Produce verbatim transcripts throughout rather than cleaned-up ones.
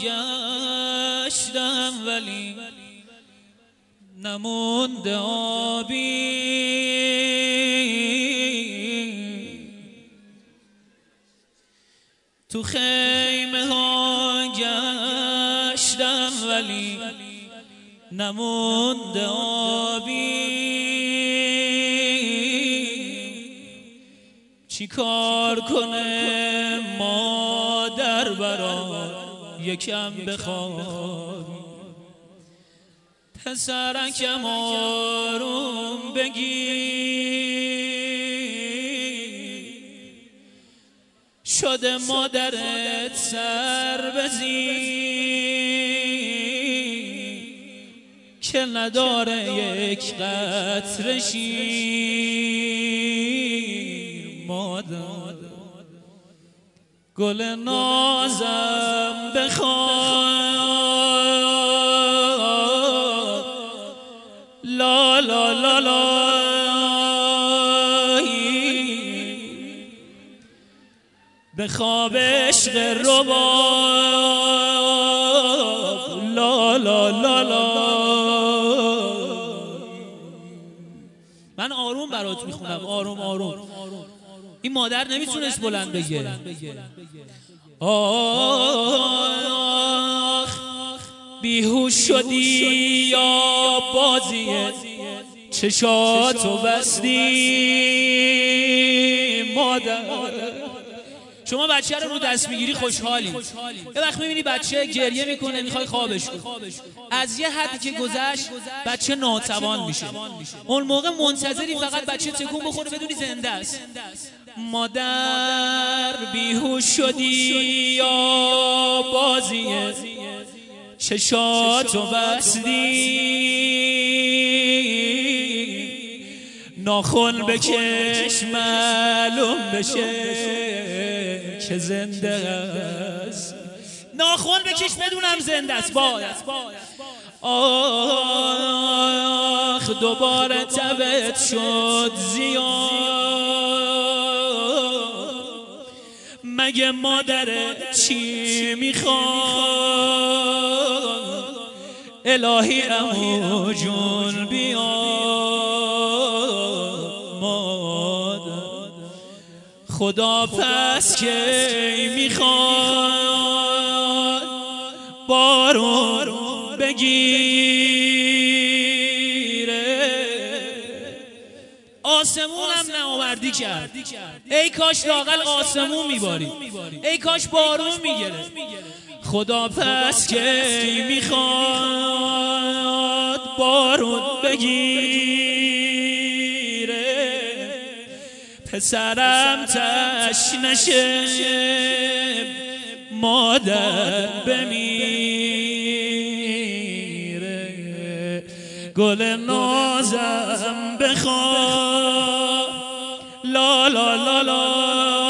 گشتم ولی نمونده آبی، تو خیمه ها گشتم ولی نمونده آبی، چی کار کنه مادر برات یکم بخوابی، پسرکم آروم بگیر، شده مادرت سر بزیر، که نداره یک قطره شیر. مادر گل نازم بخواد، لا لا لا لا به خواب عشق رباب، لا لا لا لا. من آروم برات میخونم، آروم آروم. این مادر نمیتونست بلند بگه. آخ بیهوش شدی یا بازیه، چشاتو بستی مادر. شما بچه رو رو دست میگیری خوشحالی، یه وقت میبینی بچه گریه میکنه میخوای خوابش کن، از یه حدی که گذشت بچه ناتوان میشه، اون موقع منتظری فقط بچه تکون بخوره بدونی زنده است. مادر بیهوش شدی یا بازیه، چشاتو بستی ناخن بکش معلوم بشه که زنده است، ناخن بکش بدونم زنده است. باید آخ دوباره تبت شد زیاد، مگه مادرت چی میخواد؟ الهی عمو جون بیا مادر، خدا پس کی میخواد بارون بگیره؟ آسمونم نوآوردی کرد، ای کاش لااقل آسمون میباری، ای کاش بارون میگیره. خدا پس کی میخواد بارون بگیره؟ پسرم تشنشه مادر بمیره، گل نازم بخواد، لا لا لا لا.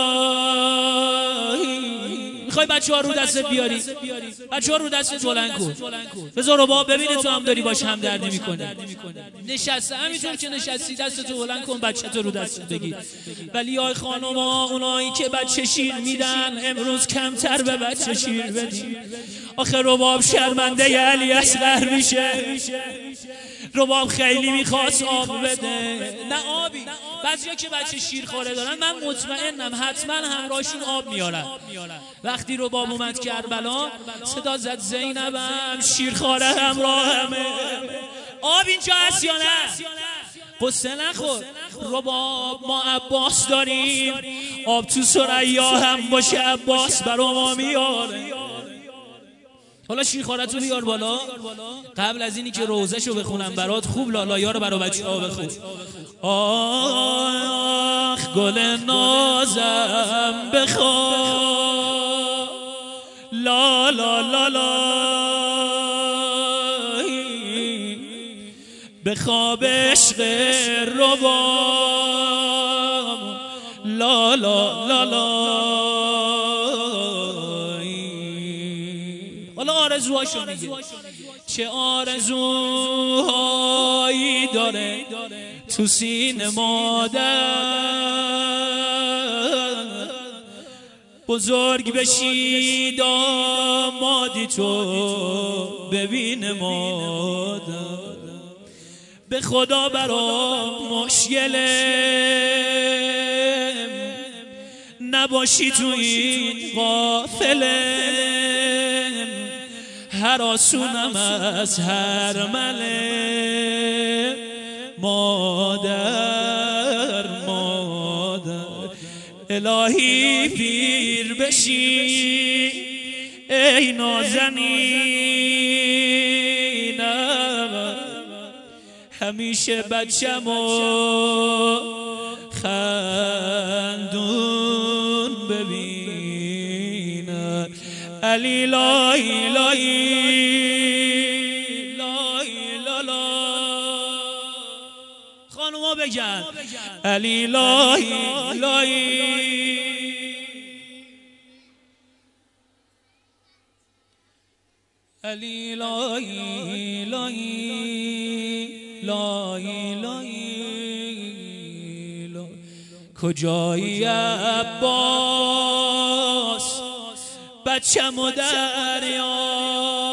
میخوای بچه ها رو دستت بیاری؟ بچه ها رو دستت بلند کن، بذار رو بابا ببینه تو هم داری باش همدردی میکنی. نشسته همینطور که نشستی دستتو بلند کن، بچه تو رو دستت بگیر. ولی آی خانم ها، اونایی که بچه شیر میدن امروز کمتر به بچه شیر بدین. آخه رباب شرمنده علی اصغر میشه، رباب خیلی میخواست آب بده، نه آبی. بعضیا که بچه شیرخواره دارن من مطمئنم حتما همراهشون آب میارن. وقتی رباب اومد کربلا صدا زد زینبم شیرخواره همراهمه، آب اینجا هست یا نه؟ قصه نخور رباب، ما عباس داریم، آب تو ثریا هم باشه عباس برا ما میاره. حالا شیرخوارتو بیار بالا، قبل از اینی که روزهشو بخونم برات خوب لالایا رو برا بچه ها بخون. آخ گل نازم بخواد، لا لا لا لا به خواب عشق رباب، لا لا لا لا. حالا آرزوهاشو میگه، چه آرزوهایی داره تو سینه مادر، بزرگ بشی دامادی تو ببین مادر، به خدا برام مشکله نباشی تو این قافله، هراسونم از هر مله. مادر مادر الهی پیر بشی ای نازنینم، همیشه بچه‌مو خندون ببینه. علی لای لای لای لالا، خانوما بگن علی لای لای علی لای لای لای لای. کجایی عباس بچه‌مو دریا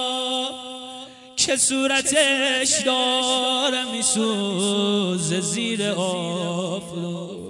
که صورتش داره میسوزه زیر آفتاب.